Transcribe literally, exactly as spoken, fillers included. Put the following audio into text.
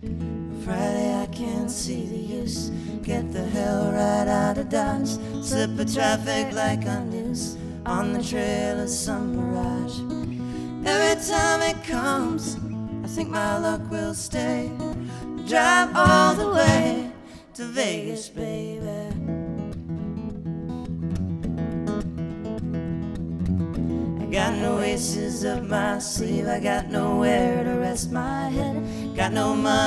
Friday I can't see the use. Get the hell right out of Dodge. Slip of traffic like a noose on the trail of some mirage. Every time it comes, I think my luck will stay. Drive all the way to Vegas, baby. I got no aces up my sleeve, I got nowhere to rest my head, got no money